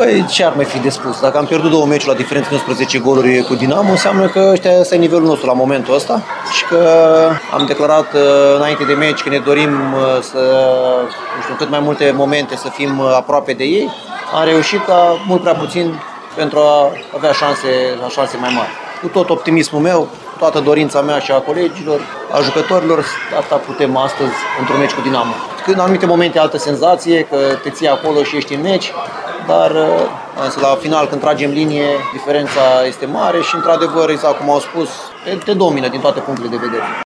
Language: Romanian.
Păi ce ar mai fi de spus? Dacă am pierdut 2 meciuri la diferență de 11 goluri cu Dinamo, înseamnă că ăsta e nivelul nostru la momentul ăsta și că am declarat înainte de meci că ne dorim să, nu știu, cât mai multe momente să fim aproape de ei. Am reușit ca mult prea puțin pentru a avea șanse mai mari. Cu tot optimismul meu, toată dorința mea și a colegilor, a jucătorilor, asta putem astăzi într-un meci cu Dinamo. În anumite momente altă senzație, că te ții acolo și ești în meci, dar la final când tragem linie, diferența este mare și într-adevăr, exact cum au spus, te domină din toate punctele de vedere.